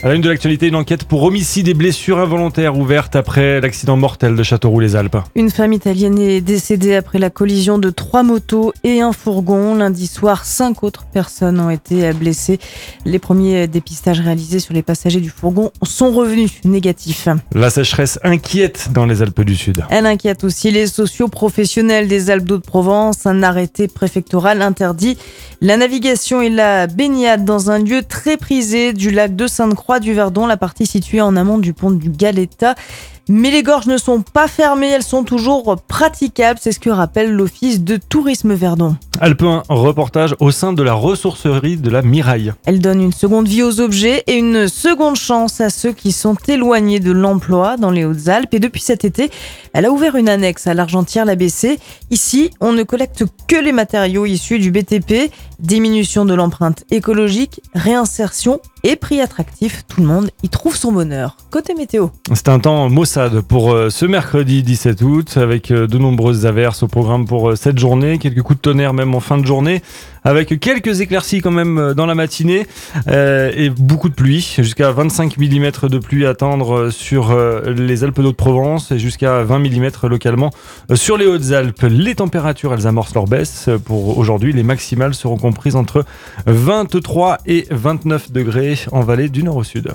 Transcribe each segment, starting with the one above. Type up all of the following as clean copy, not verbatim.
À la une de l'actualité, une enquête pour homicide et blessures involontaires ouverte après l'accident mortel de Châteauroux-les-Alpes. Une femme italienne est décédée après la collision de 3 motos et un fourgon. Lundi soir, 5 autres personnes ont été blessées. Les premiers dépistages réalisés sur les passagers du fourgon sont revenus négatifs. La sécheresse inquiète dans les Alpes du Sud. Elle inquiète aussi les socio-professionnels des Alpes d'Haute-Provence. Un arrêté préfectoral interdit la navigation et la baignade dans un lieu très prisé du lac de Sainte-Croix du Verdon, la partie située en amont du pont du Galetas. Mais les gorges ne sont pas fermées, elles sont toujours praticables, c'est ce que rappelle l'Office de tourisme Verdon. Alpe 1, reportage au sein de la ressourcerie de la Miraille. Elle donne une seconde vie aux objets et une seconde chance à ceux qui sont éloignés de l'emploi dans les Hautes-Alpes. Et depuis cet été, elle a ouvert une annexe à l'Argentière-l'ABC. Ici, on ne collecte que les matériaux issus du BTP. Diminution de l'empreinte écologique, réinsertion et prix attractif. Tout le monde y trouve son bonheur. Côté météo. C'est un temps maussade pour ce mercredi 17 août avec de nombreuses averses au programme pour cette journée. Quelques coups de tonnerre même en fin de journée avec quelques éclaircies quand même dans la matinée et beaucoup de pluie. Jusqu'à 25 mm de pluie à attendre sur les Alpes d'Haute-Provence et jusqu'à 20 mm localement sur les Hautes-Alpes. Les températures, elles amorcent leur baisse. Pour aujourd'hui, les maximales seront comprises entre 23 et 29 degrés en vallée du nord au sud.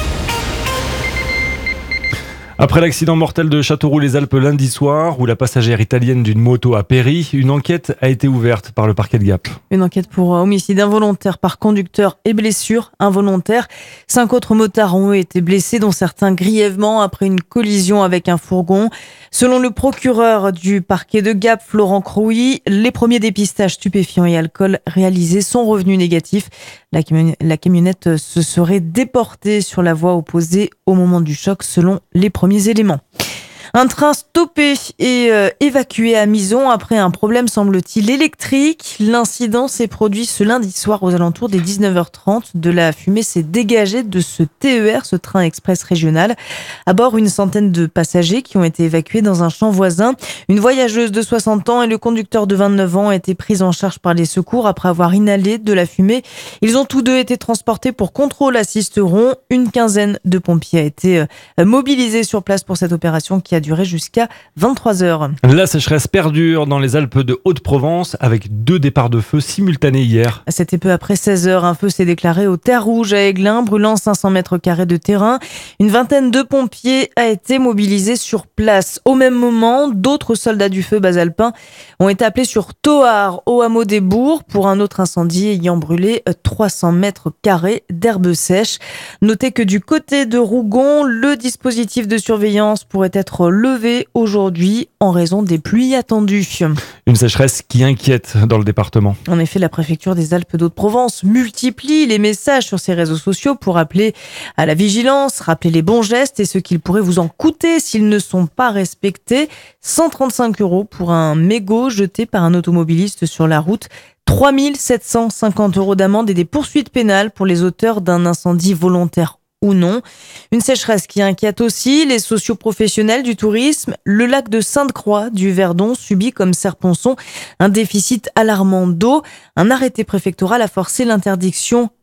Après l'accident mortel de Châteauroux-les-Alpes lundi soir, où la passagère italienne d'une moto a péri, une enquête a été ouverte par le parquet de Gap. Une enquête pour homicide involontaire par conducteur et blessure involontaire. 5 autres motards ont été blessés, dont certains grièvement après une collision avec un fourgon. Selon le procureur du parquet de Gap, Florent Crouy, les premiers dépistages stupéfiants et alcool réalisés sont revenus négatifs. La camionnette se serait déportée sur la voie opposée au moment du choc, selon les premiers éléments. Un train stoppé et évacué à Mison après un problème, semble-t-il, électrique. L'incident s'est produit ce lundi soir aux alentours des 19h30. De la fumée s'est dégagée de ce TER, ce train express régional. À bord, une centaine de passagers qui ont été évacués dans un champ voisin. Une voyageuse de 60 ans et le conducteur de 29 ans ont été pris en charge par les secours après avoir inhalé de la fumée. Ils ont tous deux été transportés pour contrôle à Sisteron. Une quinzaine de pompiers a été mobilisée sur place pour cette opération qui a duré jusqu'à 23h. La sécheresse perdure dans les Alpes de Haute-Provence avec 2 départs de feu simultanés hier. C'était peu après 16h. Un feu s'est déclaré aux Terres Rouges à Aiglun, brûlant 500 mètres carrés de terrain. Une vingtaine de pompiers a été mobilisés sur place. Au même moment, d'autres soldats du feu basalpin ont été appelés sur Thoard, au hameau des Bourgs, pour un autre incendie ayant brûlé 300 mètres carrés d'herbe sèche. Notez que du côté de Rougon, le dispositif de surveillance pourrait être levé aujourd'hui en raison des pluies attendues. Une sécheresse qui inquiète dans le département. En effet, la préfecture des Alpes d'Haute-Provence multiplie les messages sur ses réseaux sociaux pour appeler à la vigilance, rappeler les bons gestes et ce qu'il pourrait vous en coûter s'ils ne sont pas respectés. 135 € pour un mégot jeté par un automobiliste sur la route. 3 750 € d'amende et des poursuites pénales pour les auteurs d'un incendie volontaire ou non. Une sécheresse qui inquiète aussi les socio-professionnels du tourisme. Le lac de Sainte-Croix du Verdon subit comme Serponçon un déficit alarmant d'eau. Un arrêté préfectoral a forcé l'interdiction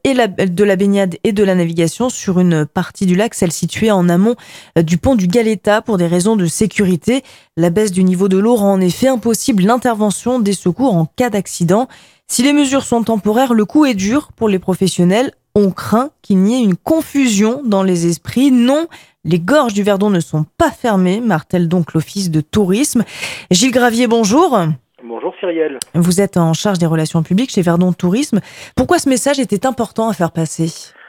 de la baignade et de la navigation sur une partie du lac, celle située en amont du pont du Galetas pour des raisons de sécurité. La baisse du niveau de l'eau rend en effet impossible l'intervention des secours en cas d'accident. Si les mesures sont temporaires, le coup est dur pour les professionnels. On craint qu'il n'y ait une confusion dans les esprits. Non, les gorges du Verdon ne sont pas fermées, martèle donc l'Office de tourisme. Gilles Gravier, bonjour. Bonjour Cyrielle. Vous êtes en charge des relations publiques chez Verdon Tourisme. Pourquoi ce message était important à faire passer ?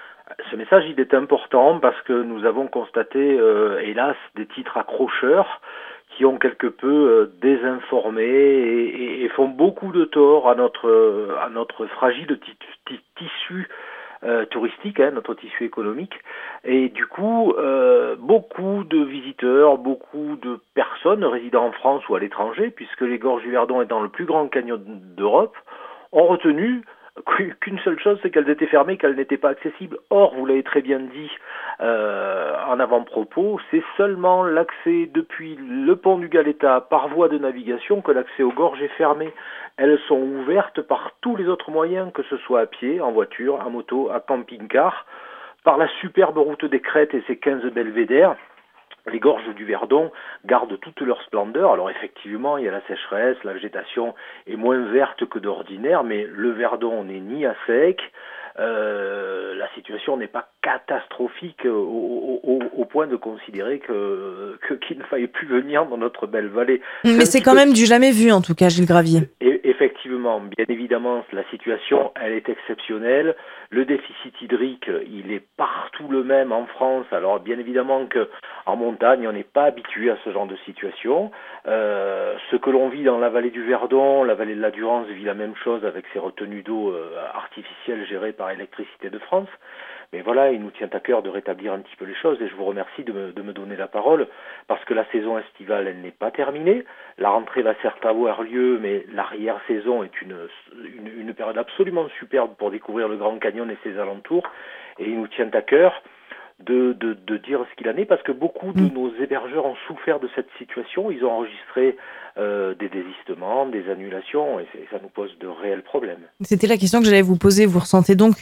Ce message, il est important parce que nous avons constaté, hélas, des titres accrocheurs qui ont quelque peu désinformé et font beaucoup de tort à notre fragile tissu touristique, notre tissu économique. Et du coup, beaucoup de visiteurs, beaucoup de personnes résidant en France ou à l'étranger, puisque les gorges du Verdon étant le plus grand canyon d'Europe, ont retenu qu'une seule chose, c'est qu'elles étaient fermées, qu'elles n'étaient pas accessibles. Or, vous l'avez très bien dit en avant-propos, c'est seulement l'accès depuis le pont du Galetas par voie de navigation que l'accès aux gorges est fermé. Elles sont ouvertes par tous les autres moyens, que ce soit à pied, en voiture, à moto, à camping-car. Par la superbe route des Crêtes et ses 15 belvédères, les gorges du Verdon gardent toute leur splendeur. Alors effectivement, il y a la sécheresse, la végétation est moins verte que d'ordinaire, mais le Verdon n'est ni à sec. La situation n'est pas catastrophique au point de considérer qu'il ne fallait plus venir dans notre belle vallée. Mais c'est quand même du jamais vu, en tout cas, Gilles Gravier. Et effectivement, bien évidemment, la situation, elle est exceptionnelle. Le déficit hydrique, il est partout le même en France. Alors, bien évidemment qu'en montagne, on n'est pas habitué à ce genre de situation. Ce que l'on vit dans la vallée du Verdon, la vallée de la Durance vit la même chose avec ses retenues d'eau artificielles gérées par Électricité de France. Mais voilà, il nous tient à cœur de rétablir un petit peu les choses et je vous remercie de me donner la parole parce que la saison estivale, elle n'est pas terminée. La rentrée va certes avoir lieu, mais l'arrière-saison est une période absolument superbe pour découvrir le Grand Canyon et ses alentours. Et il nous tient à cœur de dire ce qu'il en est parce que beaucoup de nos hébergeurs ont souffert de cette situation. Ils ont enregistré des désistements, des annulations et ça nous pose de réels problèmes. C'était la question que j'allais vous poser. Vous ressentez donc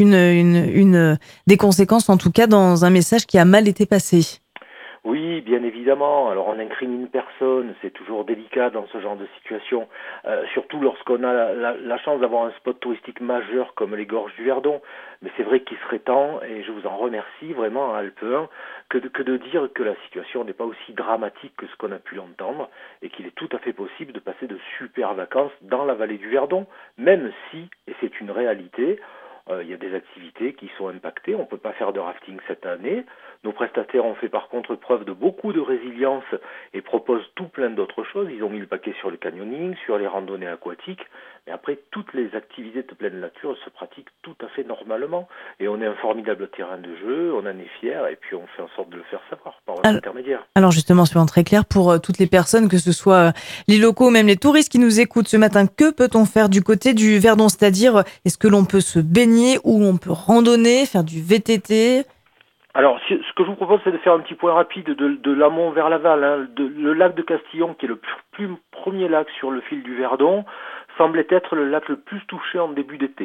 des conséquences, en tout cas, dans un message qui a mal été passé? Oui, bien évidemment. Alors on incrimine personne, c'est toujours délicat dans ce genre de situation, surtout lorsqu'on a la chance d'avoir un spot touristique majeur comme les gorges du Verdon. Mais c'est vrai qu'il serait temps, et je vous en remercie vraiment à Alpe 1, que de dire que la situation n'est pas aussi dramatique que ce qu'on a pu l'entendre, et qu'il est tout à fait possible de passer de super vacances dans la vallée du Verdon, même si, et c'est une réalité, il y a des activités qui sont impactées, on ne peut pas faire de rafting cette année. Nos prestataires ont fait par contre preuve de beaucoup de résilience et proposent tout plein d'autres choses. Ils ont mis le paquet sur le canyoning, sur les randonnées aquatiques, mais après toutes les activités de pleine nature se pratiquent tout à fait normalement. Et on est un formidable terrain de jeu, on en est fiers et puis on fait en sorte de le faire savoir par votre intermédiaire. Alors justement, soyons très clair pour toutes les personnes, que ce soit les locaux ou même les touristes qui nous écoutent ce matin, que peut-on faire du côté du Verdon? C'est-à-dire, est-ce que l'on peut se baigner ou on peut randonner, faire du VTT? Alors, ce que je vous propose, c'est de faire un petit point rapide de l'amont vers l'aval. Le lac de Castillon, qui est le premier lac sur le fil du Verdon, semblait être le lac le plus touché en début d'été.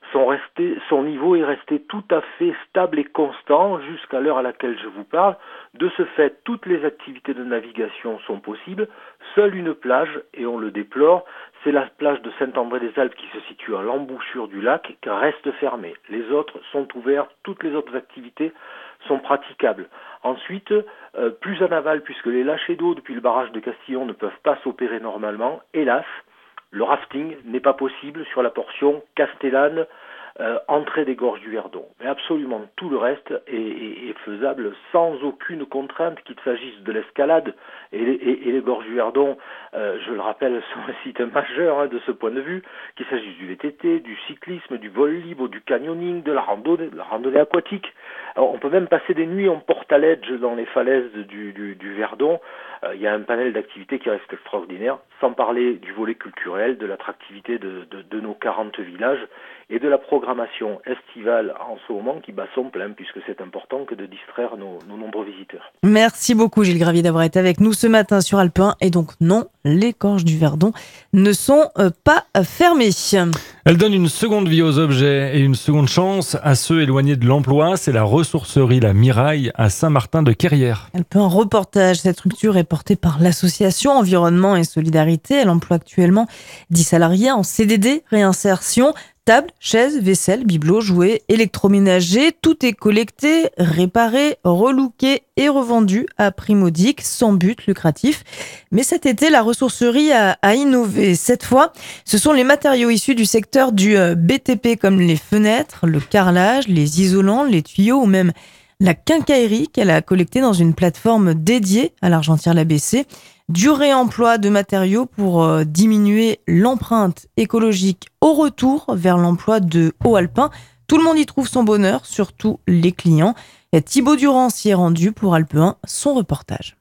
Son niveau est resté tout à fait stable et constant jusqu'à l'heure à laquelle je vous parle. De ce fait, toutes les activités de navigation sont possibles. Seule une plage, et on le déplore, c'est la plage de Saint-André-des-Alpes qui se situe à l'embouchure du lac, qui reste fermée. Les autres sont ouverts, toutes les autres activités sont praticables. Ensuite, plus en aval, puisque les lâchers d'eau depuis le barrage de Castillon ne peuvent pas s'opérer normalement, hélas, le rafting n'est pas possible sur la portion Castellane, entrée des gorges du Verdon. Mais absolument tout le reste est faisable sans aucune contrainte, qu'il s'agisse de l'escalade et les gorges du Verdon, je le rappelle, sont un site majeur de ce point de vue, qu'il s'agisse du VTT, du cyclisme, du vol libre, du canyoning, de la randonnée aquatique. Alors, on peut même passer des nuits en portaledge dans les falaises du Verdon. Il y a un panel d'activités qui reste extraordinaire, sans parler du volet culturel, de l'attractivité de nos 40 villages et de la programmation estivale en ce moment qui bat son plein, puisque c'est important que de distraire nos nombreux visiteurs. Merci beaucoup Gilles Gravier d'avoir été avec nous ce matin sur Alpe 1. Et donc non, les gorges du Verdon ne sont pas fermées. Elle donne une seconde vie aux objets et une seconde chance à ceux éloignés de l'emploi. C'est la ressourcerie La Miraille à Saint-Martin-de-Querrières. Alpe 1 reportage. Cette structure est portée par l'association Environnement et Solidarité. Elle emploie actuellement 10 salariés en CDD, réinsertion. Table, chaises, vaisselle, bibelots, jouets, électroménager, tout est collecté, réparé, relooké et revendu à prix modique, sans but lucratif. Mais cet été, la ressourcerie a innové. Cette fois, ce sont les matériaux issus du secteur du BTP comme les fenêtres, le carrelage, les isolants, les tuyaux ou même la quincaillerie qu'elle a collectée dans une plateforme dédiée à l'Argentière-l'ABC. Du réemploi de matériaux pour diminuer l'empreinte écologique au retour vers l'emploi de haut alpin. Tout le monde y trouve son bonheur, surtout les clients. Et Thibaut Durand s'y est rendu pour Alpe 1, son reportage.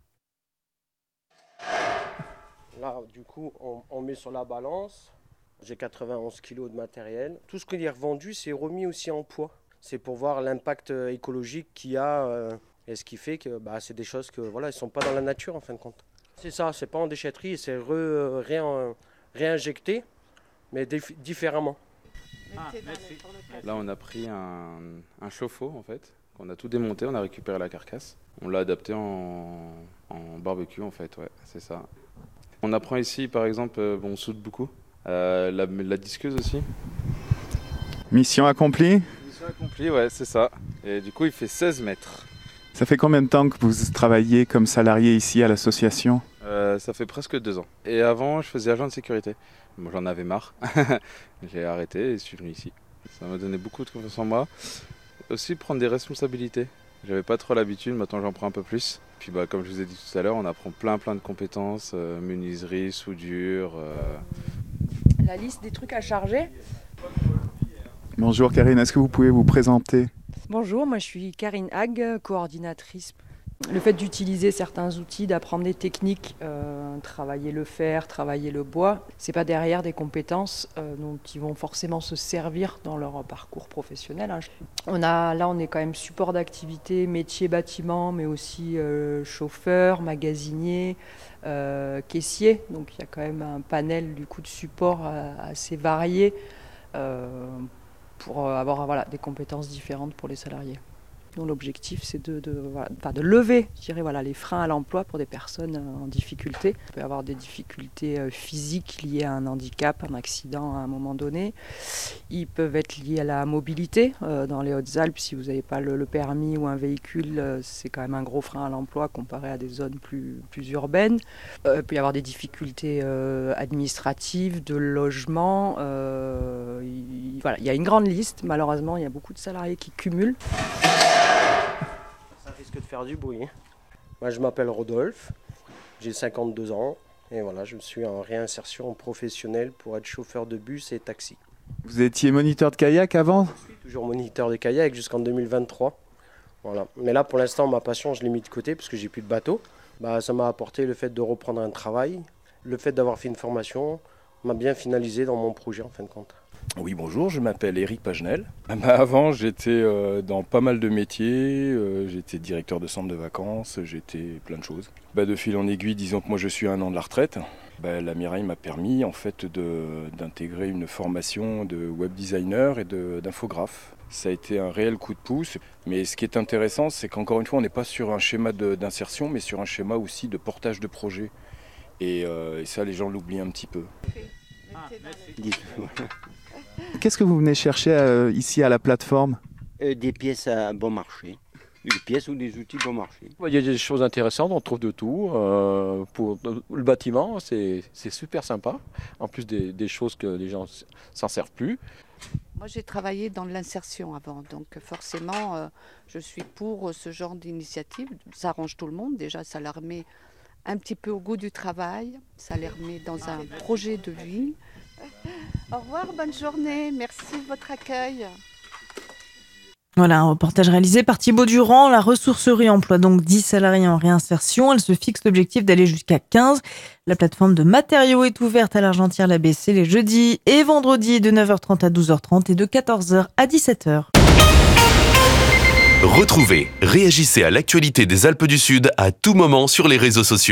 Là, du coup, on met sur la balance. J'ai 91 kilos de matériel. Tout ce qui est revendu, c'est remis aussi en poids. C'est pour voir l'impact écologique qu'il y a et ce qui fait que c'est des choses que ils sont pas dans la nature en fin de compte. C'est ça, c'est pas en déchetterie, c'est réinjecté, mais différemment. Là, on a pris un chauffe-eau en fait, On a tout démonté, on a récupéré la carcasse. On l'a adapté en barbecue en fait, ouais, c'est ça. On apprend ici par exemple, on soude beaucoup. La disqueuse aussi. Mission accomplie. Mission accomplie, ouais, c'est ça. Et du coup, il fait 16 mètres. Ça fait combien de temps que vous travaillez comme salarié ici à l'association ? Ça fait presque 2 ans. Et avant, je faisais agent de sécurité. Moi, j'en avais marre. J'ai arrêté et je suis venu ici. Ça m'a donné beaucoup de confiance en moi. Aussi prendre des responsabilités. J'avais pas trop l'habitude, maintenant j'en prends un peu plus. Puis comme je vous ai dit tout à l'heure, on apprend plein de compétences, menuiserie, soudure. La liste des trucs à charger. Bonjour Karine, est-ce que vous pouvez vous présenter ? Bonjour, moi je suis Karine Hague, coordinatrice. Le fait d'utiliser certains outils, d'apprendre des techniques, travailler le fer, travailler le bois, c'est pas derrière des compétences dont ils vont forcément se servir dans leur parcours professionnel. On est quand même support d'activité, métier bâtiment, mais aussi chauffeur, magasinier, caissier. Donc il y a quand même un panel du coup de support assez varié pour avoir des compétences différentes pour les salariés. dont l'objectif c'est de lever, je dirais, les freins à l'emploi pour des personnes en difficulté. Il peut y avoir des difficultés physiques liées à un handicap, un accident à un moment donné. Ils peuvent être liés à la mobilité. Dans les Hautes-Alpes, si vous n'avez pas le permis ou un véhicule, c'est quand même un gros frein à l'emploi comparé à des zones plus urbaines. Il peut y avoir des difficultés administratives, de logement. Il y a une grande liste. Malheureusement, il y a beaucoup de salariés qui cumulent. Ça risque de faire du bruit. Moi, je m'appelle Rodolphe, j'ai 52 ans et voilà, je suis en réinsertion professionnelle pour être chauffeur de bus et taxi. Vous étiez moniteur de kayak avant ? Je suis toujours moniteur de kayak jusqu'en 2023. Voilà. Mais là, pour l'instant, ma passion, je l'ai mis de côté parce que j'ai plus de bateau. Ça m'a apporté le fait de reprendre un travail, le fait d'avoir fait une formation, m'a bien finalisé dans mon projet en fin de compte. Oui, bonjour, je m'appelle Éric Pagenel. Avant, j'étais dans pas mal de métiers. J'étais directeur de centre de vacances, j'étais plein de choses. De fil en aiguille, disons que moi je suis à 1 an de la retraite. La Miraille m'a permis en fait d'intégrer une formation de web designer et d'infographe. Ça a été un réel coup de pouce. Mais ce qui est intéressant, c'est qu'encore une fois, on n'est pas sur un schéma d'insertion, mais sur un schéma aussi de portage de projet. Et ça, les gens l'oublient un petit peu. Qu'est-ce que vous venez chercher ici à la plateforme ? Des pièces à bon marché. Des pièces ou des outils bon marché. Il y a des choses intéressantes, on trouve de tout. Pour le bâtiment, c'est super sympa. En plus des choses que les gens s'en servent plus. Moi, j'ai travaillé dans l'insertion avant, donc forcément, je suis pour ce genre d'initiative. Ça arrange tout le monde. Déjà, ça leur met un petit peu au goût du travail, ça les remet dans un projet de vie. Au revoir, bonne journée, merci de votre accueil. Voilà, un reportage réalisé par Thibaut Durand. La ressourcerie emploie donc 10 salariés en réinsertion. Elle se fixe l'objectif d'aller jusqu'à 15. La plateforme de matériaux est ouverte à l'Argentière-l'ABC les jeudis et vendredis de 9h30 à 12h30 et de 14h à 17h. Retrouvez, réagissez à l'actualité des Alpes du Sud à tout moment sur les réseaux sociaux.